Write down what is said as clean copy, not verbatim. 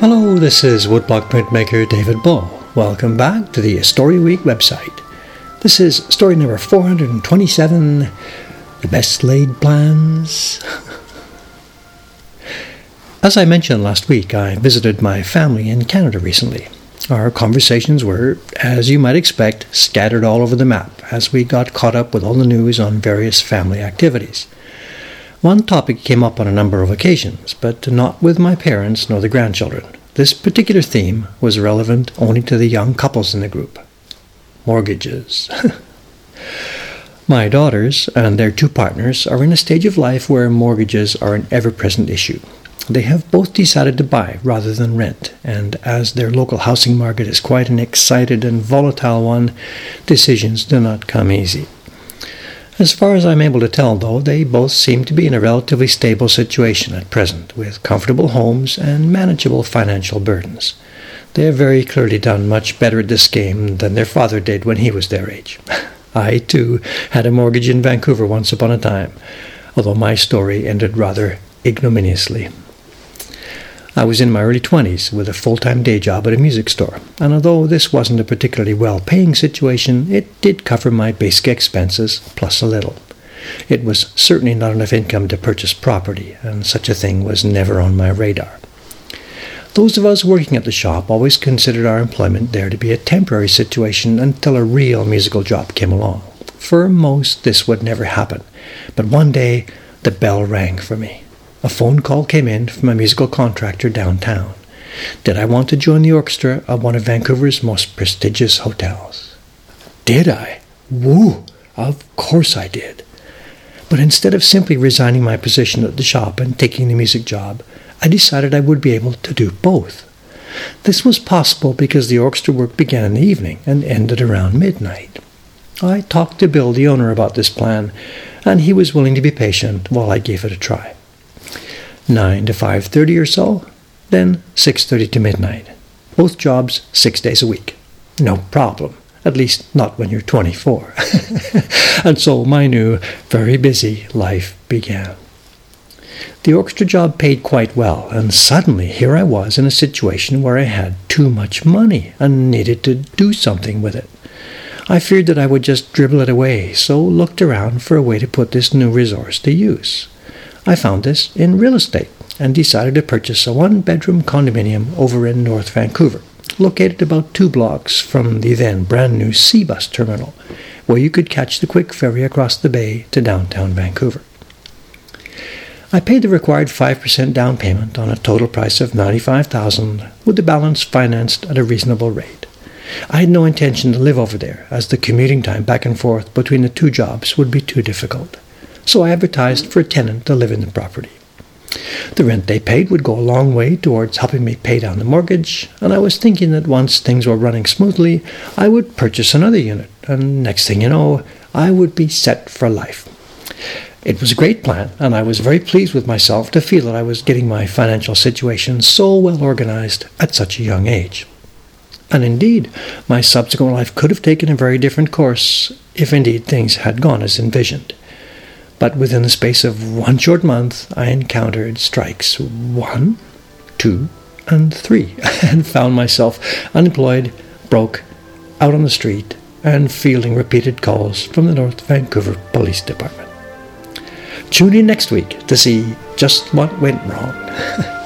Hello, this is woodblock printmaker David Bull. Welcome back to the Story Week website. This is story number 427, The Best Laid Plans. As I mentioned last week, I visited my family in Canada recently. Our conversations were, as you might expect, scattered all over the map as we got caught up with all the news on various family activities. One topic came up on a number of occasions, but not with my parents nor the grandchildren. This particular theme was relevant only to the young couples in the group. Mortgages. My daughters and their two partners are in a stage of life where mortgages are an ever-present issue. They have both decided to buy rather than rent, and as their local housing market is quite an excited and volatile one, decisions do not come easy. As far as I'm able to tell, though, they both seem to be in a relatively stable situation at present, with comfortable homes and manageable financial burdens. They have very clearly done much better at this game than their father did when he was their age. I, too, had a mortgage in Vancouver once upon a time, although my story ended rather ignominiously. I was in my early 20s with a full-time day job at a music store, and although this wasn't a particularly well-paying situation, it did cover my basic expenses, plus a little. It was certainly not enough income to purchase property, and such a thing was never on my radar. Those of us working at the shop always considered our employment there to be a temporary situation until a real musical job came along. For most, this would never happen, but one day the bell rang for me. A phone call came in from a musical contractor downtown. Did I want to join the orchestra of one of Vancouver's most prestigious hotels? Did I? Woo! Of course I did. But instead of simply resigning my position at the shop and taking the music job, I decided I would be able to do both. This was possible because the orchestra work began in the evening and ended around midnight. I talked to Bill, the owner, about this plan, and he was willing to be patient while I gave it a try. 9 to 5:30 or so, then 6:30 to midnight. Both jobs 6 days a week. No problem, at least not when you're 24. And so my new, very busy life began. The orchestra job paid quite well, and suddenly here I was in a situation where I had too much money and needed to do something with it. I feared that I would just dribble it away, so looked around for a way to put this new resource to use. I found this in real estate and decided to purchase a one-bedroom condominium over in North Vancouver, located about 2 blocks from the then brand-new Seabus terminal, where you could catch the quick ferry across the bay to downtown Vancouver. I paid the required 5% down payment on a total price of $95,000, with the balance financed at a reasonable rate. I had no intention to live over there, as the commuting time back and forth between the two jobs would be too difficult. So I advertised for a tenant to live in the property. The rent they paid would go a long way towards helping me pay down the mortgage, and I was thinking that once things were running smoothly, I would purchase another unit, and next thing you know, I would be set for life. It was a great plan, and I was very pleased with myself to feel that I was getting my financial situation so well organized at such a young age. And indeed, my subsequent life could have taken a very different course if indeed things had gone as envisioned. But within the space of 1 short month, I encountered strikes 1, 2, and 3, and found myself unemployed, broke, out on the street, and fielding repeated calls from the North Vancouver Police Department. Tune in next week to see just what went wrong.